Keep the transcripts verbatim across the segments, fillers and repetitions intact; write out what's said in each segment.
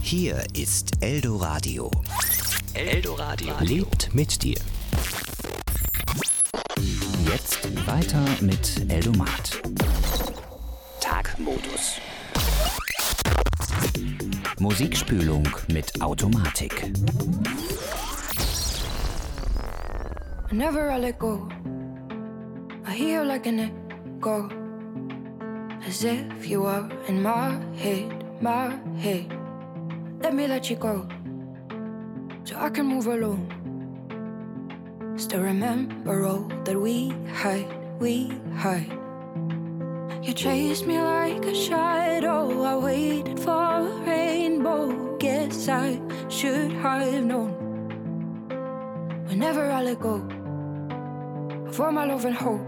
Hier ist Eldoradio. Eldoradio lebt mit dir. Jetzt weiter mit Eldomat. Tagmodus. Musikspülung mit Automatik. Whenever I let go, I hear like an echo, as if you are in my head, my head. Let me let you go, so I can move alone. Still remember all that we had, we had. You chased me like a shadow, I waited for a rainbow. Guess I should have known. Whenever I let go of all my love and hope,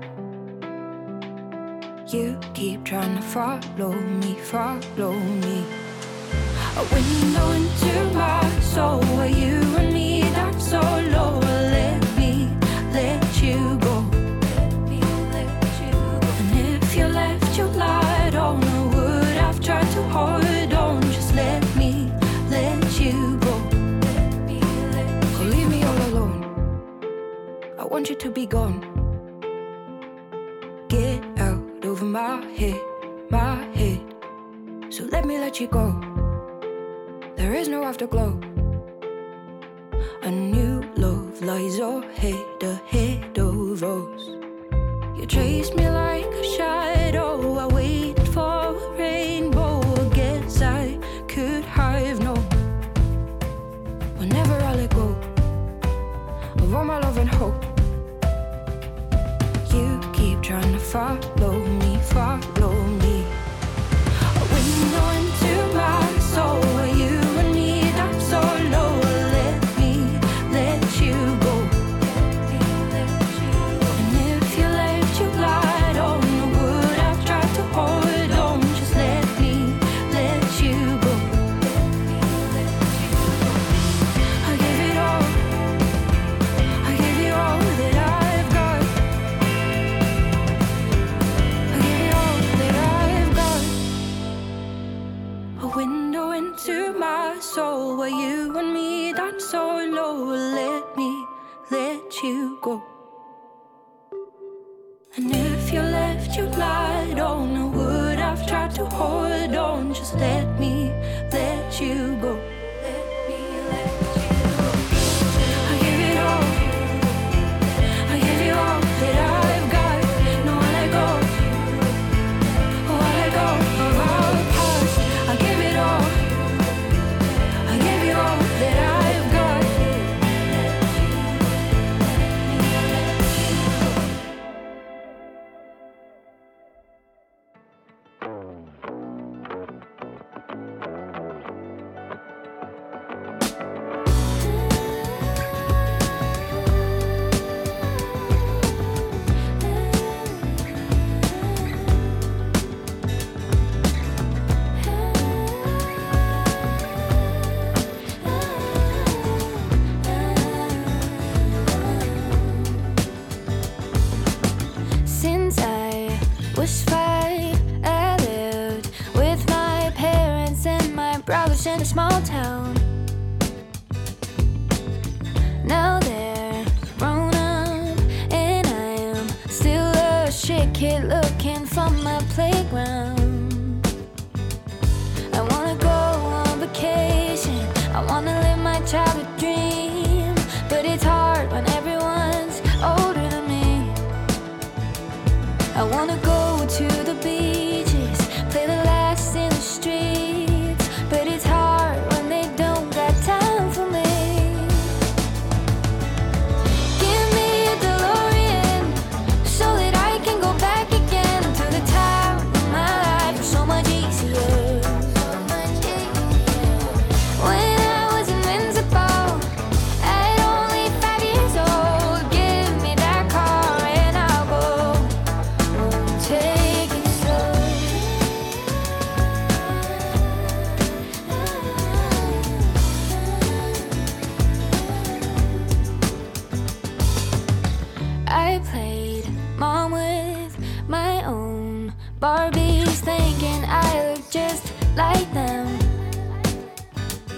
you keep trying to follow me, follow me. A window into my soul, where you and me down so low. Let me let you go. Let me let you go. And if you left, you lied. Oh no, would I've tried to hold on. Just let me let you go. Let me let you go. Leave me all alone. I want you to be gone. Get out of my head, my head. So let me let you go. There is no afterglow. A new love lies ahead, ahead of us. You chased me like a shadow, I waited for a rainbow. I guess I could have known. Whenever I let go of all my love and hope, you keep trying to follow me, follow me. A window into my soul, where you and me down so low. Let me let you go. Let me let you go. And if you left, you lied. Oh no, would I've tried to hold on. Just let me let you go. Let me let you go. I gave it all. I gave you all that I've got. I gave you all that I've got. A window into my soul, where you and me down so low. Let me let you go. And if you left, you lied. Oh no, would I've tried to hold on. Just let me let you go. Let me let you go. I give it all. I give you all that I've got. No, I let go. Oh, I let go of our past. I give it all. I give you all that I've got. Since I was five, I lived with my parents and my brothers in a small town. Now they're grown up, and I am still a shit kid looking for my playground. I wanna go on vacation, I wanna live my childhood dream, but it's hard when everyone's older than me. I wanna go to the beaches, play the last in the streets, but it's hard when they don't got time for me. Give me a DeLorean, so that I can go back again to the time when my life was so much easier. When I was invincible, at only five years old. Give me that car and I'll go. Take it slow. I played mom with my own Barbies, thinking I look just like them.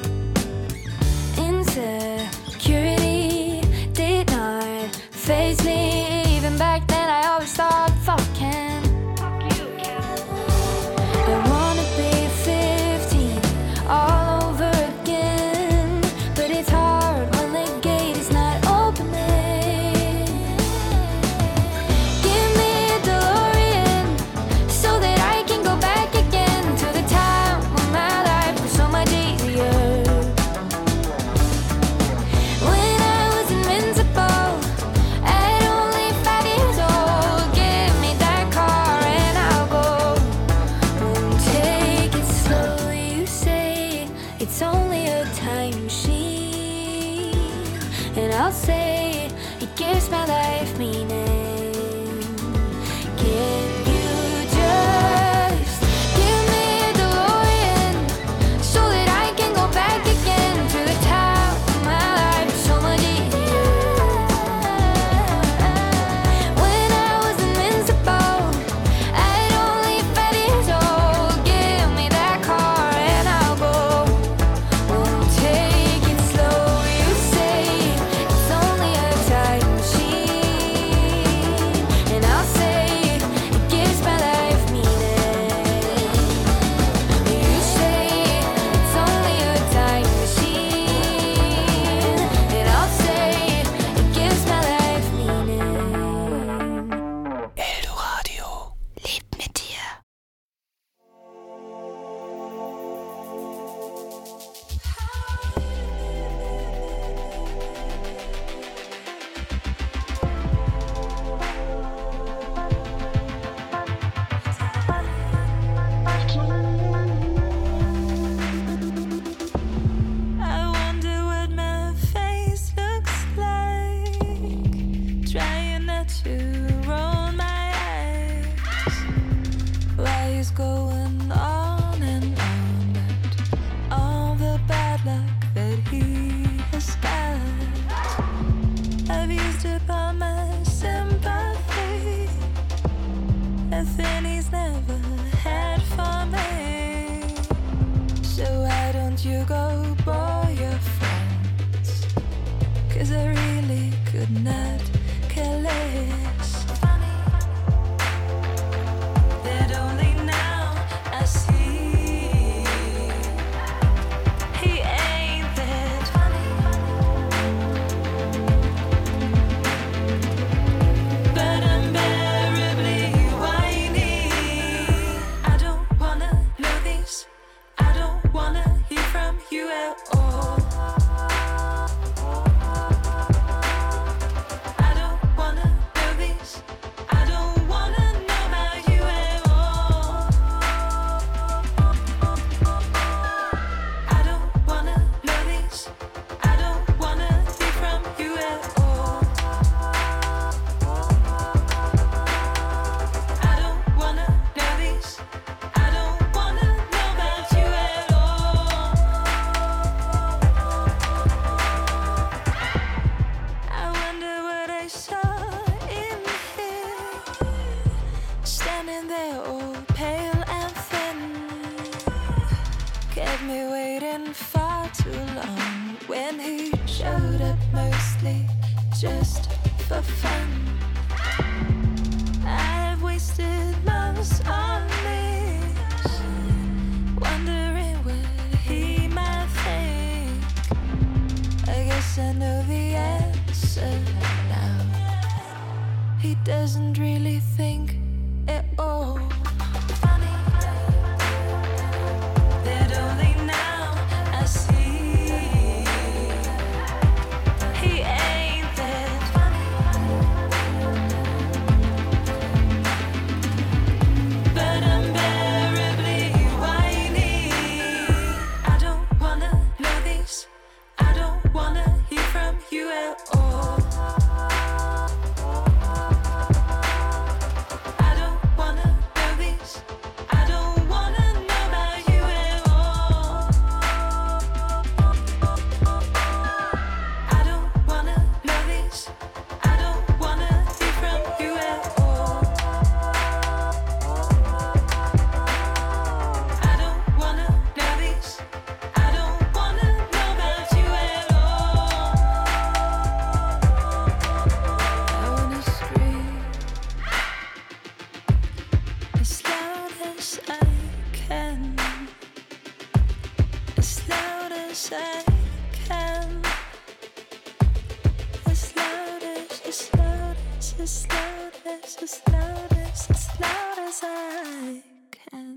it's only a time machine. And I'll say it gives my life meaning. Can you just give me a DeLorean so that I can go back again to the top of my life? So much easier. When I was invincible, I'd only five years old. Give me that car and I'll go. Won't take it slow. You say it's only a time machine, and I'll say it gives my life meaning. You say it's only a time machine, and I'll say it gives my life meaning. Eldoradio. Lebt mit dir. I wonder what my face looks like, trying not to roll my eyes. Why is going on and on about all the bad luck that he has got? I've used up all my sympathy, a thing he's never had for me. So why don't you go bore your friends? 'Cause I really could not care less. That only now I see he ain't that funny. But unbearably whiny. I don't wanna know this. I don't wanna hear from you at all. I don't wanna know this. I don't wanna know about you at all. I don't wanna know this. I don't wanna hear from you at all. I don't wanna know this. I don't wanna know about you at all. I wonder what I saw in him, standing there all pale and thin. Kept me waiting far too long when he showed up, mostly just for fun. I've wasted months on this, wondering what he might think. I guess I know the answer now. He doesn't really think at all. Funny that only now I see he ain't that funny. But unbearably whiny. I don't wanna know this. I don't wanna hear from you at all. I don't wanna know this. I don't wanna know about you at all. I don't wanna know this. I don't wanna hear from you at all. I don't wanna know this. I don't wanna know about you at all. I wanna scream as loud as I can, as loud as I can, as loud as, as loud as, as loud as, as loud as, as loud as I can.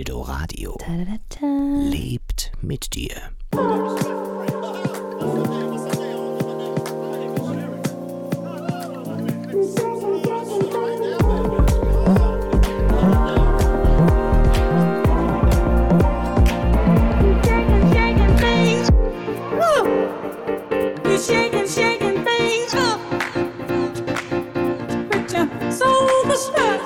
Eldoradio Ta-da-da-ta. lebt mit dir. Shaking, shaking things up with your soul stuff.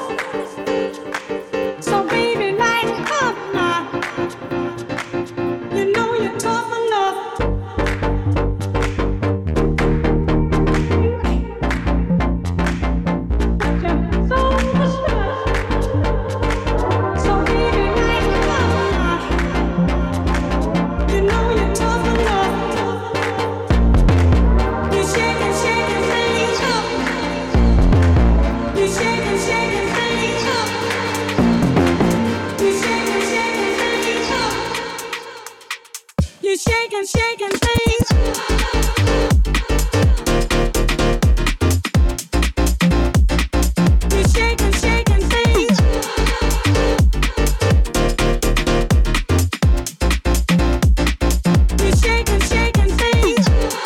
So baby, lighten up now. You know you're tough enough. With your soul stuff. So baby, lighten up now. You know you're tough enough. You shaking, shaking things up. You shaking, shaking things up. You shaking, shaking things up. You shaking, shaking things. You shaking, shaking things. You shaking, shaking things.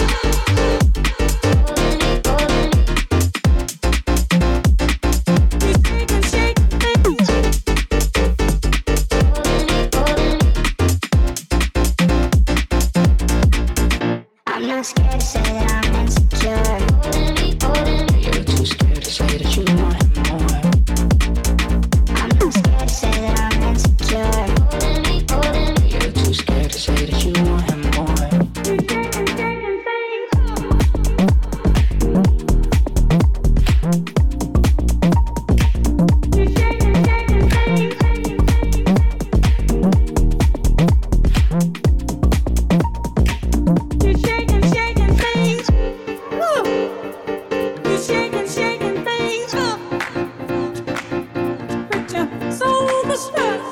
I'm not scared to say that I'm insecure. You're too scared to say that you want him more. I'm not scared to say that I'm insecure. You're too scared to say that you want him more. You shaking, shaking things. You shaking, shaking things. You shaking, shaking things. Woo. You shaking, shaking things up. With your soul stuff.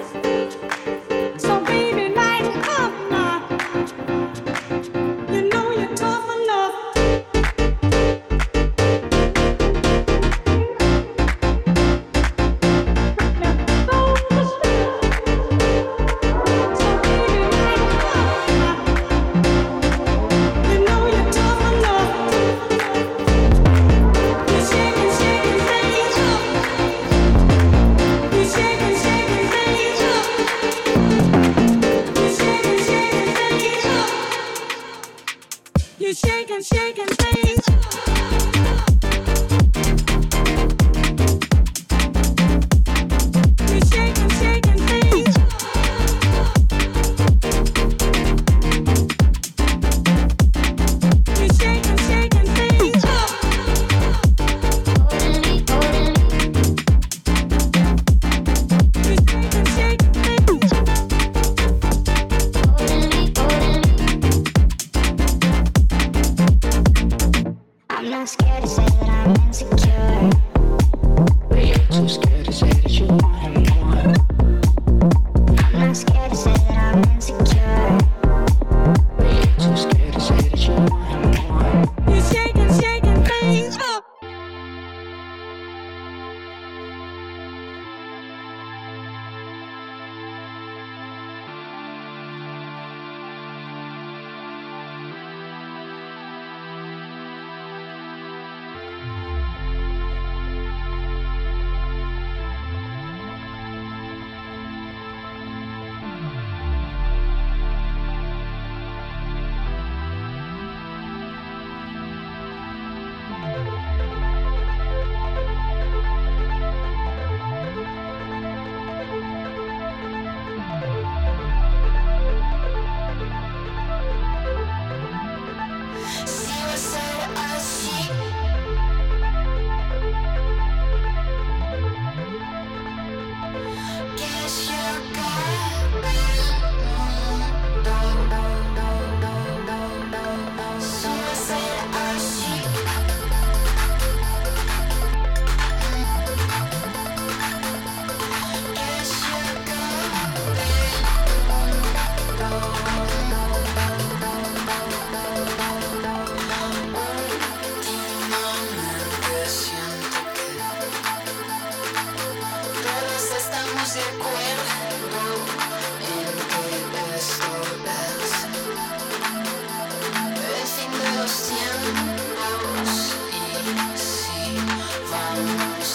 So baby, lighten up now. You know you're tough enough. You're shaking, shaking things. You're shaking, shaking things. You're shaking, shaking things. You're shaking, shaking things. I'm not scared to say that I'm insecure. But you're too scared to say that you want him more. I'm not scared to say that I'm insecure. But you're too scared to say that you want him more. You're shaking, shaking things up.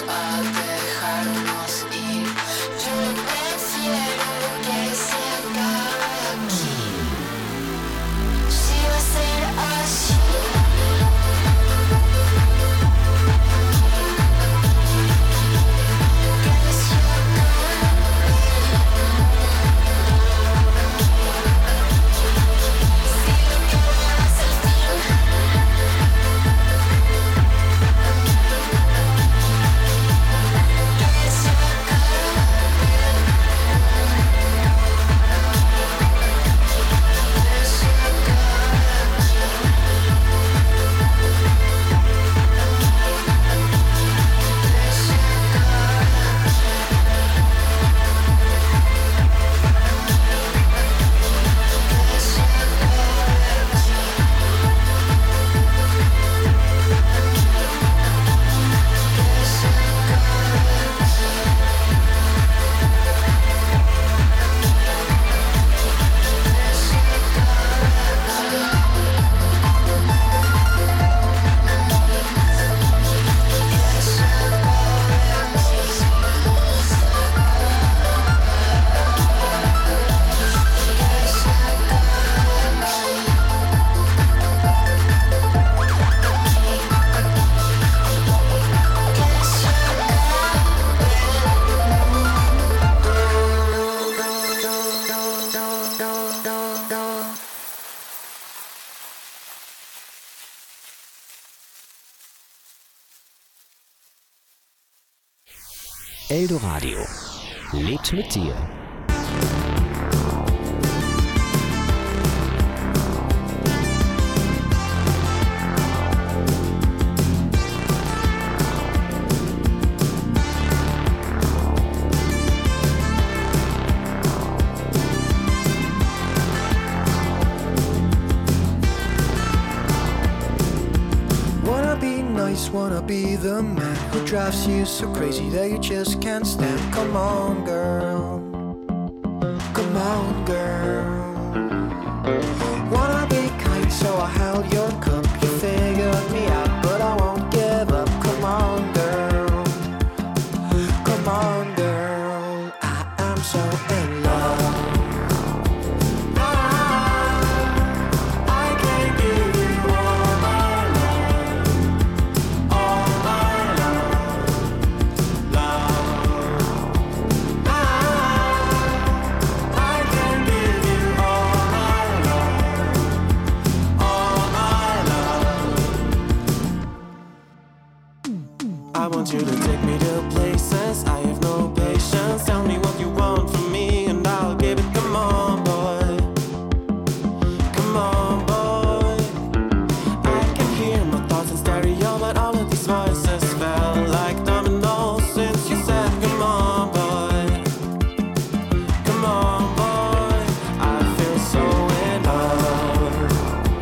a dejarnos ir. Yo prefiero que se acabe aquí. Si va a ser así. Eldoradio lebt mit dir. Wanna be the man who drives you so crazy that you just can't stand. Come on, girl. Come on, girl. Wanna be kind, so I held your cup. You figured me out, but I won't give up. Come on, girl. Come on, girl. I am so in love. I want you to take me to places I have no patience. Tell me what you want from me and I'll give it. Come on, boy. Come on, boy. I can hear my thoughts in stereo, but all of these voices fell like dominoes since you said come on, boy. Come on, boy. I feel so in love.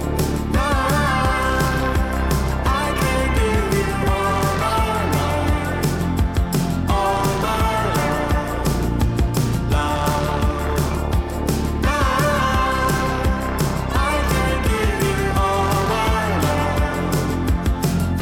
I can give you all my love. All my love. Love. I can give you all my love.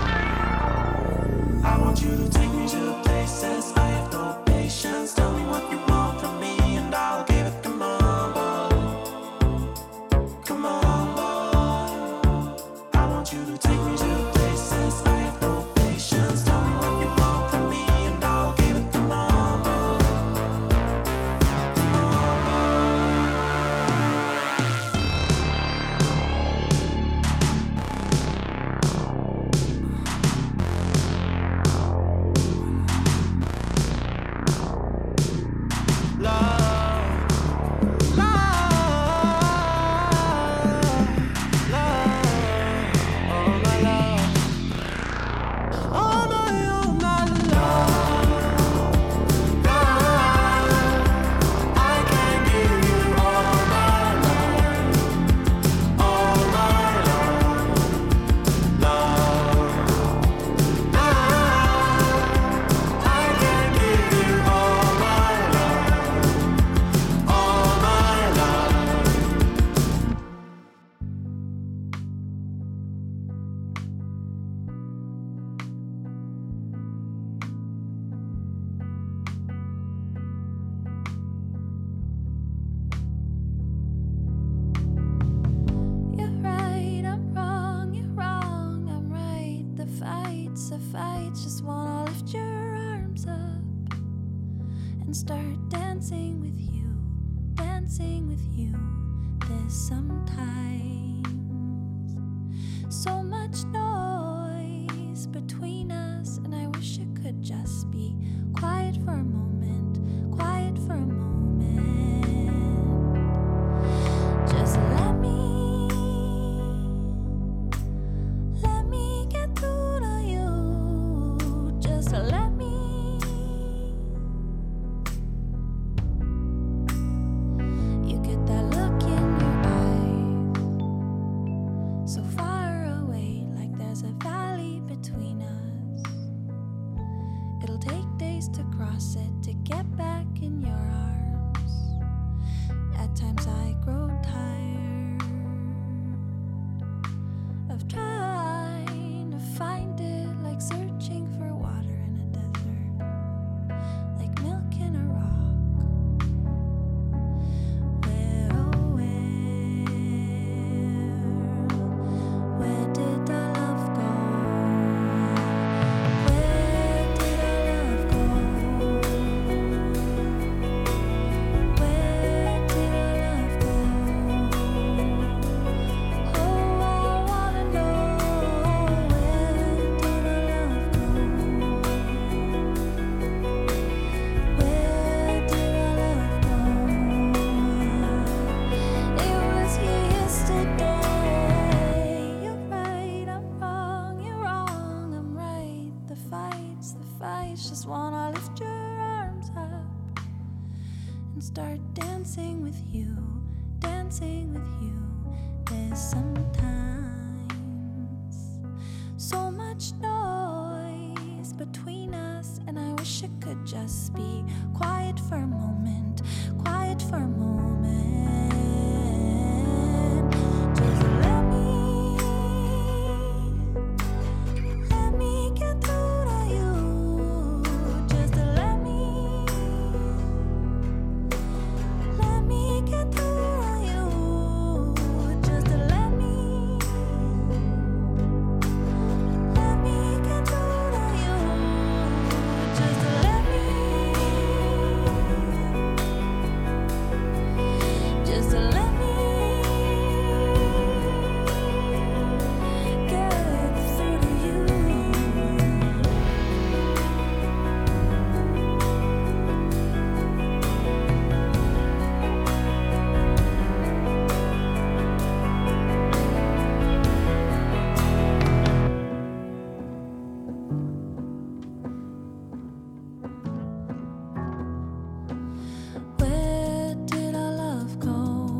I want you to take me to places I have no patience. Tell me what you want from me and I'll give it. Come on, boy. Come on, boy. I want you to take me to places I have no patience. Tell me what you want from me and I'll give it. Come on, boy. Come on, boy. fights, the fights. Just wanna lift your arms up and start dancing with you, dancing with you. There's sometimes so much noise between us, and I wish it could just be quiet for a moment, quiet for a moment. Just let me, let me get through to you. Just let me. You get that look in your eyes, so far away, like there's a valley between us. It'll take days to cross it, to get back in your arms. At times I grow tired of trying to find it, like searching for water in a desert, like milk in a rock. Where, oh where, where did our love go? Where did our love go? Where did our love go? Oh, I wanna know, where did our love go? Where did our love go? It was here yesterday. You're right, I'm wrong. You're wrong, I'm right. The fights, the fights. Just wanna lift your arms up and start dancing with you, dancing with you. There's sometimes so much noise between us, and I wish it could just be quiet for a moment, quiet for a moment. Just let me, let me get through to you. Just let me, let me get through to you. Just let me, let me get through to you. Just let me, just let me get through to you. Where did our love go?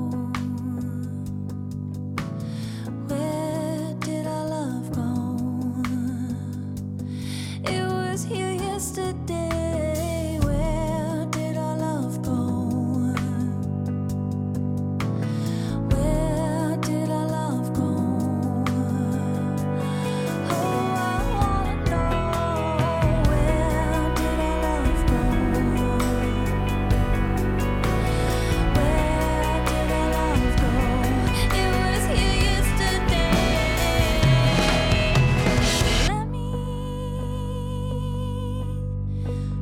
Where did our love go? It was here yesterday. Where did our love go? Where did our love go? Oh, I wanna know, where did our love go? Where did our love go? It was here yesterday. Let me,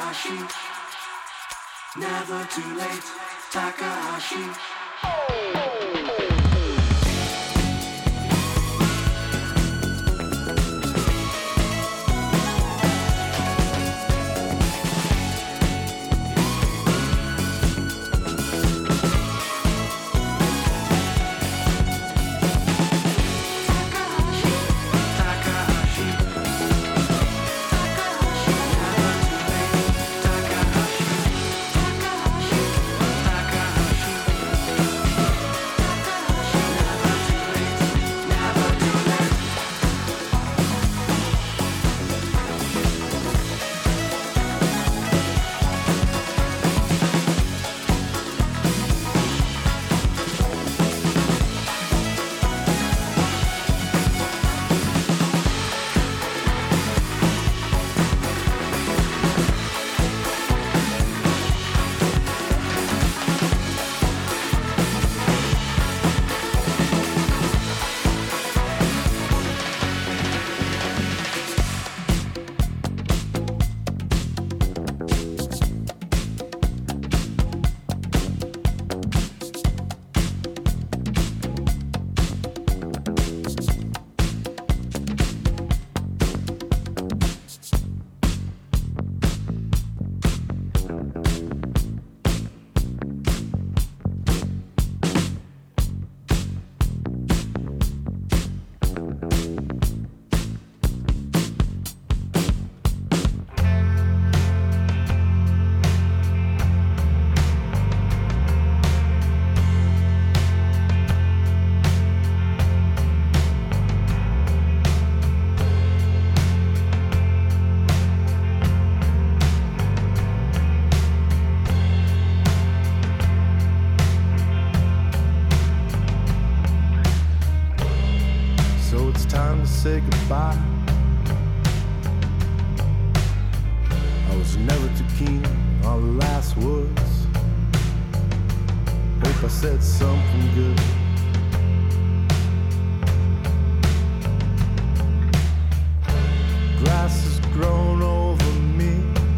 Takahashi, never too late, Takahashi. Say goodbye. I was never too keen on the last words. Hope I said something good. Grass has grown over me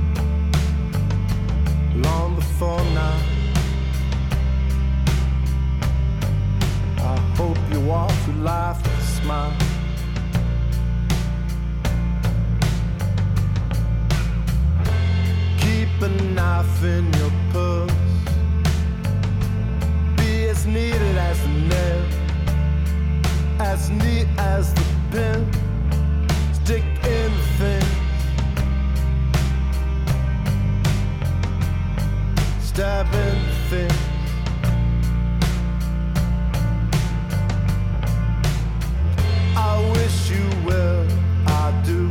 long before now. I hope you walk through life with a smile. A knife in your purse, be as needed as the nail, as neat as the pin, stick in the things, stab in the things. I wish you well, I do.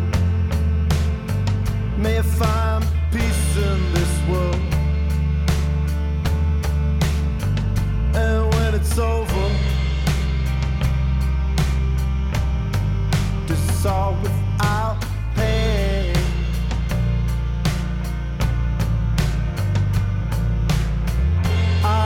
May I find peace in this world, and when it's over, this all without pain. I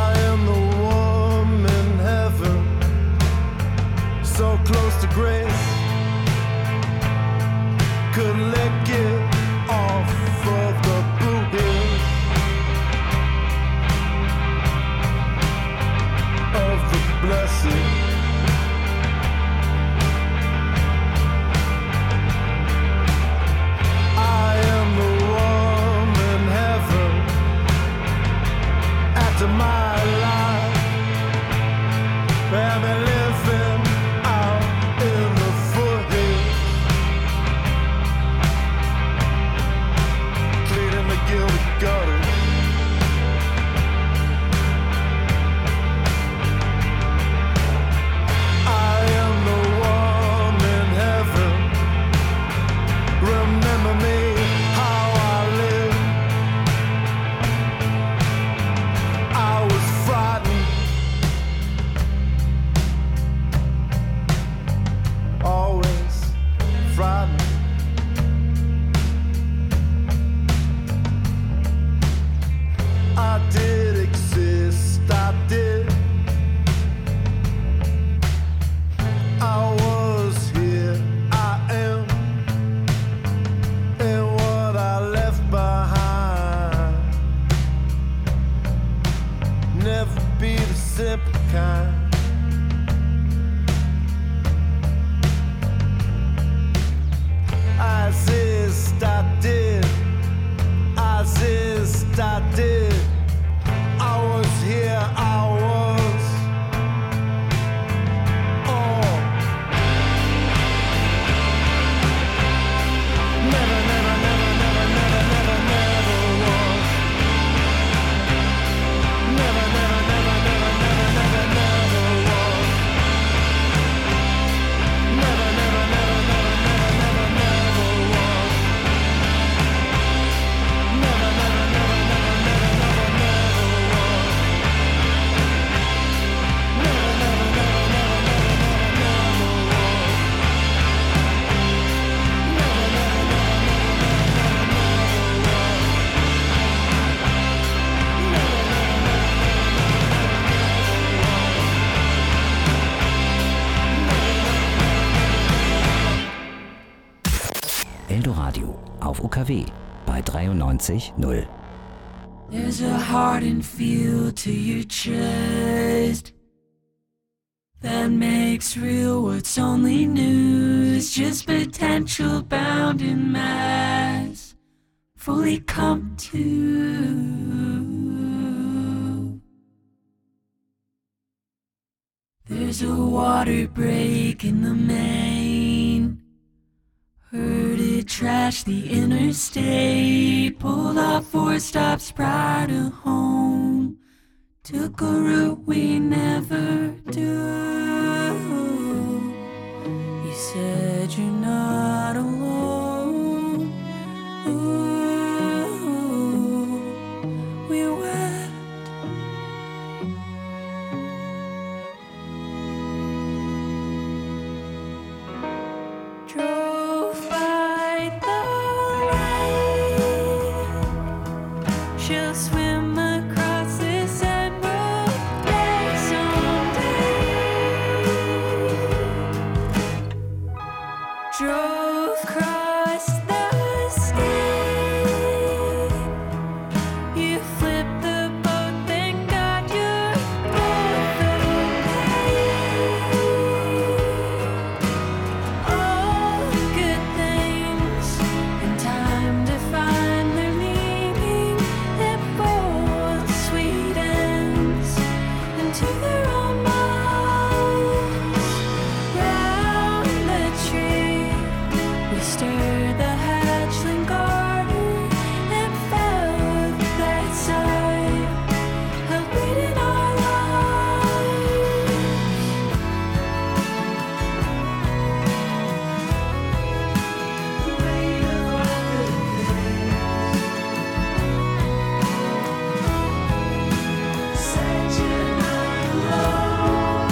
kind. As is I did, as is I did. I was here, I was. Oh, never, never, never, never, never, never, never was. Never, never, never, never, never, never, never was. Never, never, never, never, never, never, never was. Never, never, never, never, never, never, never was. Never, never, never, never, never, never, never was. Never, never, never, never, never, never, Eldoradio auf U K W bei dreiundneunzig Komma null. There's a hardened feel to your chest that makes real what's only news, just potential bound in mass, fully come to. There's a water break in the main. Heard it trash the interstate. Pulled off four stops prior to home. Took a route we never do. You said you're not alone. Ooh, we wept. Drove by the lake. She'll swim across this emerald lake someday. Drove across the state. You flipped the boat, then got your boat okay. All good things in time to find their meaning. It both sweet ends into their own minds. Round the tree, we stirred the hatchling garden and felt that sigh of breathing our lives. Weight of all good things. Said you're not alone.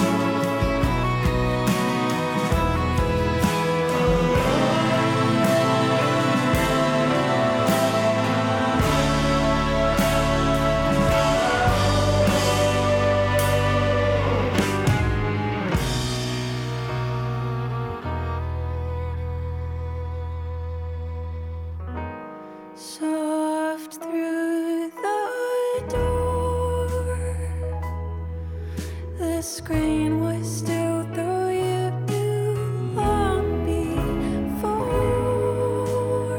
Soft through the door, the screen was still though you knew long before.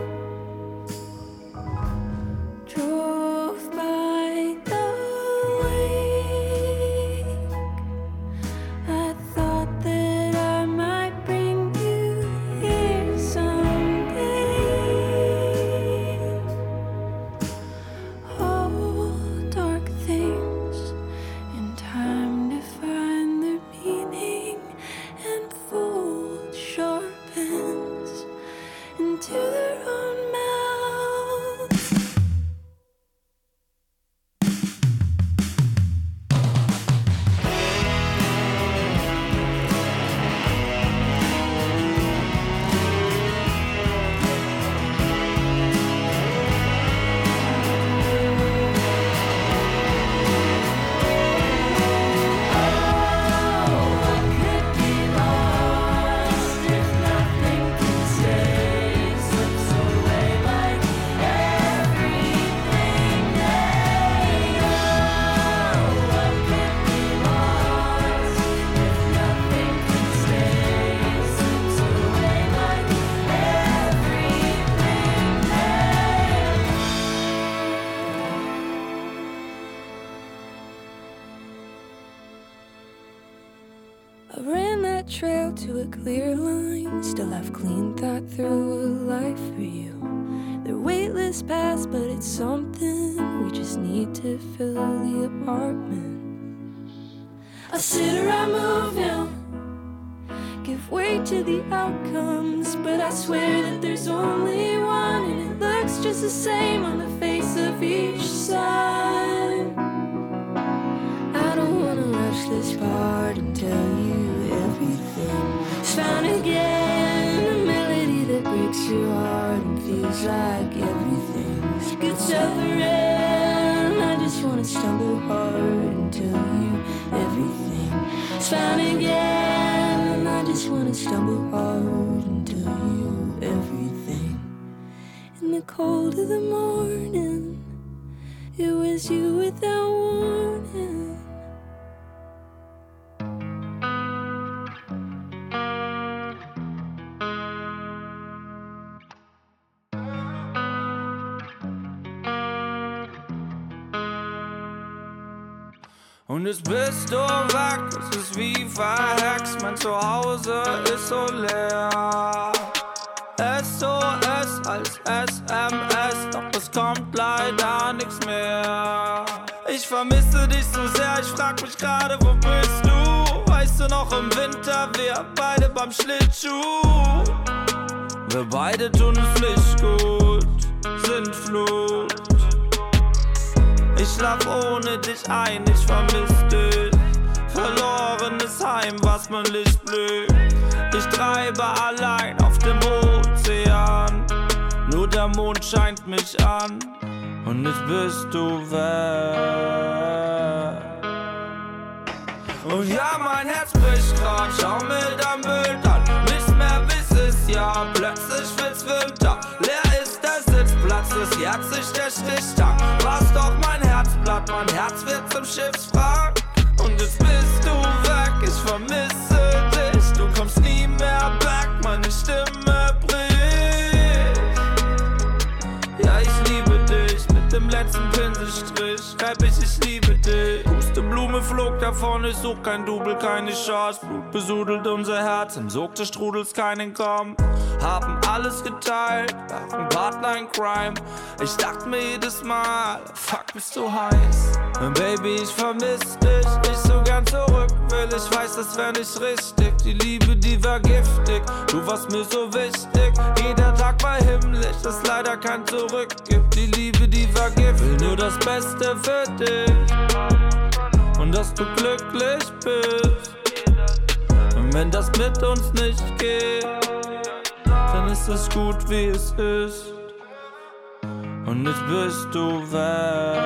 Drove by the lake. I thought that I might bring you here someday. All dark things in time to find their I ran that trail to a clear line. Still have clean thought through a life for you. They're weightless paths, but it's something. We just need to fill the apartment. I sit around, move now, give way to the outcomes, but I swear that there's only one, and it looks just the same on the face of each side. I don't wanna rush this part and tell you everything. It's found again, a melody that breaks your heart and feels like everything's good suffering. I just wanna stumble hard and tell you everything. It's found again, and I just wanna stumble hard and tell you everything. In the cold of the morning, it was you without warning. Und jetzt bist du weg, es ist wie verhext, mein Zuhause ist so leer. S O S als S M S, doch es kommt leider nichts mehr. Ich vermisse dich so sehr, ich frag mich gerade, wo bist du? Weißt du noch im Winter, wir beide beim Schlittschuh. Wir beide tun es nicht gut, sind Flut. Ich schlaf ohne dich ein, ich vermiss dich. Verlorenes Heim, was mein Licht blüht. Ich treibe allein auf dem Ozean. Nur der Mond scheint mich an. Und jetzt bist du weg. Und ja, mein Herz bricht grad, schau mir dein Bild an. Nicht mehr wiss es ja, plötzlich wird's Winter. Leer ist der Sitzplatz, es jährt sich der Stichtag. Warst doch mein Herzblatt, mein Herz wird zum Schiffswrack. Und jetzt bist du weg, ich vermisse dich. Du kommst nie mehr back, meine Stimme bricht. Ja, ich liebe dich, mit dem letzten Pinselstrich schreib ich, ich liebe dich. Pusteblume flog davon, ich such kein Double, keine Chance. Blut besudelt unser Herz, im Sog des Strudels keinen Komm. Haben alles geteilt, waren Partner in Crime. Ich dachte mir jedes Mal, fuck, bist du heiß. Und Baby, ich vermiss dich, ich so gern zurück will. Ich weiß, das wär nicht richtig, die Liebe, die war giftig. Du warst mir so wichtig, jeder Tag war himmlisch, das leider kein Zurück gibt. Die Liebe, die war giftig, will nur das Beste für dich. Und dass du glücklich bist. Und wenn das mit uns nicht geht, dann ist es gut, wie es ist. Und jetzt bist du weg.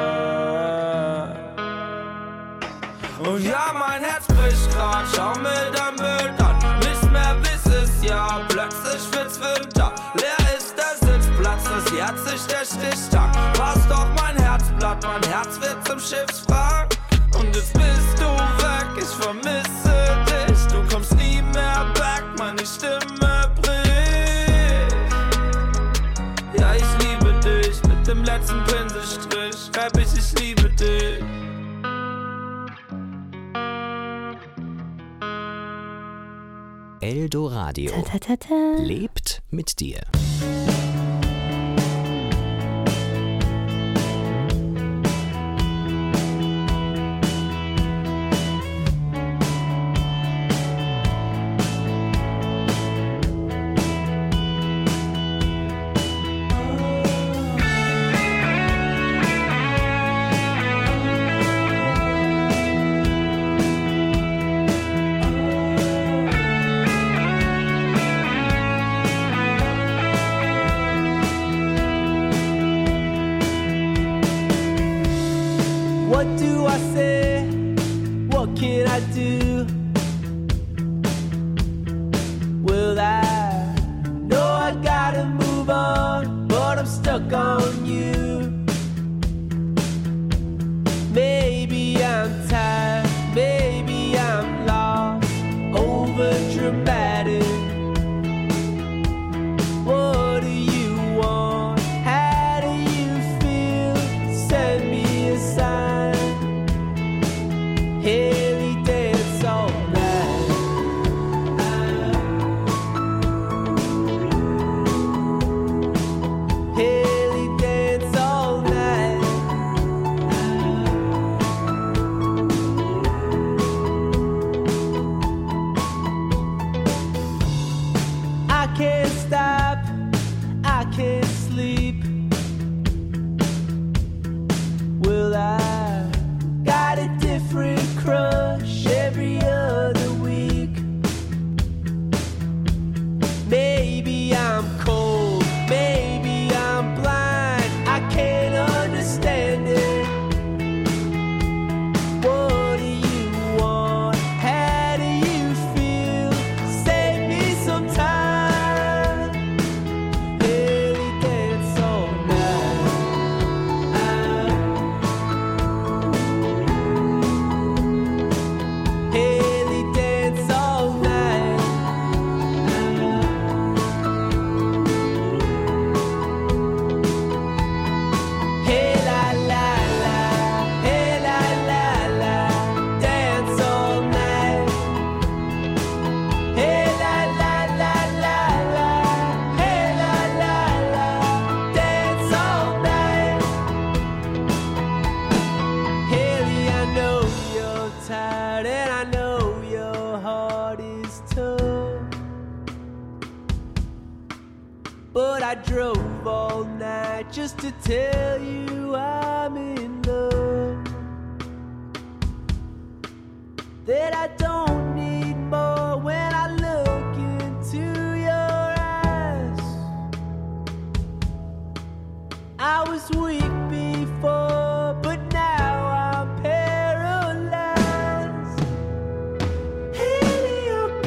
Und ja, mein Herz bricht grad, schau mir dein Bild an. Nicht mehr wiss es ja, plötzlich wird's Winter. Leer ist der Sitzplatz, es jährt sich der Stichtag. Warst doch mein Herzblatt, mein Herz wird zum Schiffswrack. Und jetzt bist du weg, ich vermisse dich. Du kommst nie mehr back, meine Stimme bricht. Ja, ich liebe dich, mit dem letzten Pinselstrich schreib ich, ich liebe dich. Eldoradio Ta, ta, ta, ta. lebt mit dir. What do I say? What can I do? Well, I know I gotta move on, but I'm stuck on you. Maybe I'm tired, maybe I'm lost, over dramatic. What do you want? How do you feel? Send me a sign. Haley dance all night. drove all night just to tell you I'm in love. That I don't need more when I look into your eyes. I was weak before, but now I'm paralyzed. Haley, I'm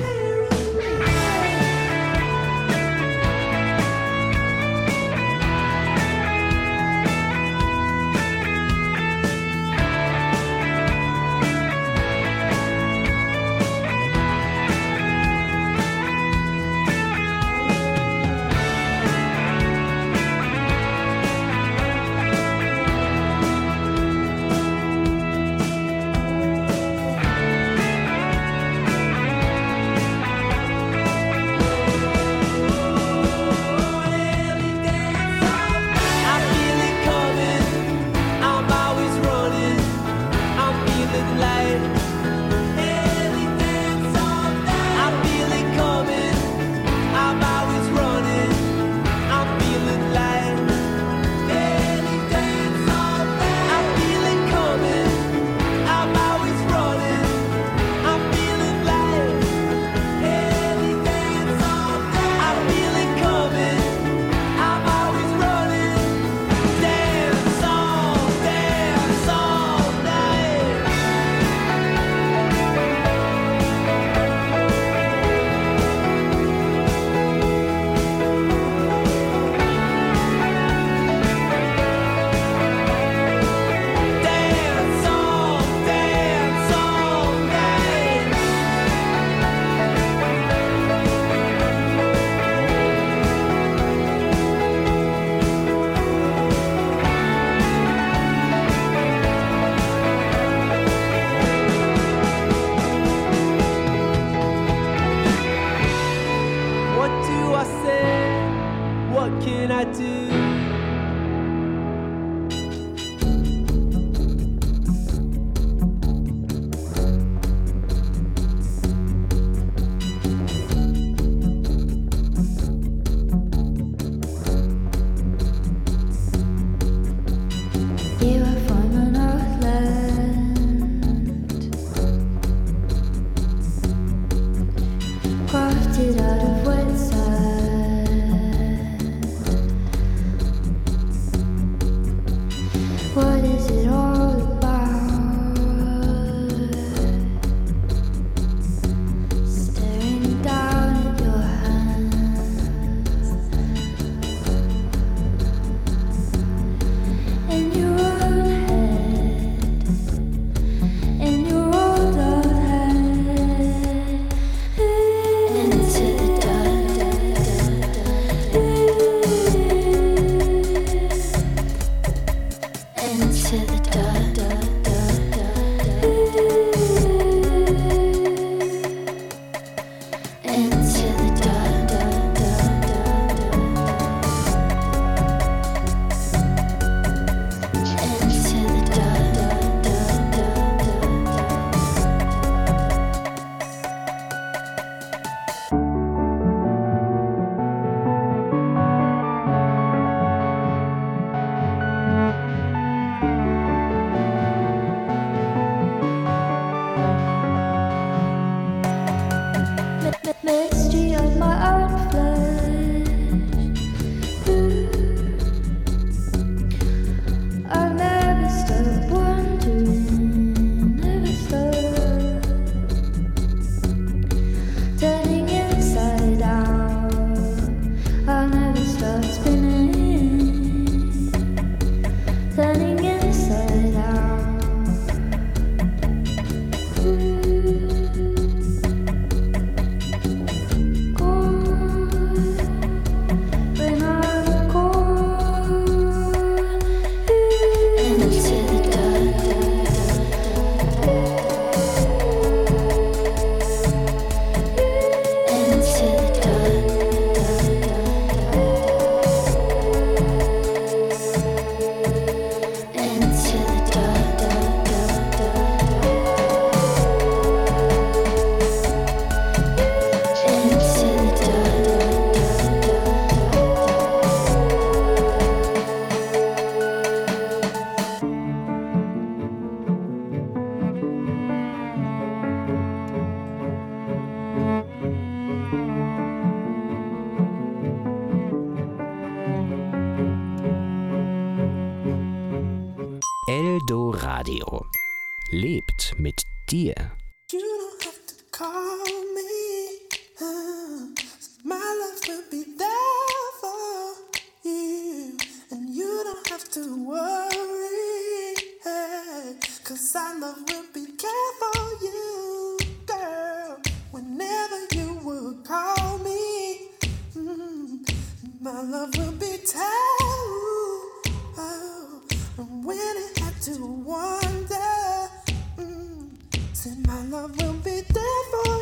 Eldoradio lebt mit dir. You don't have to call me. Uh, my love will be there for you. And you don't have to worry. Hey, cause our love will be there for you, girl. Whenever you would call me, mm, my love will be there. Oh, and when it had to wonder, mm, said my love will be there for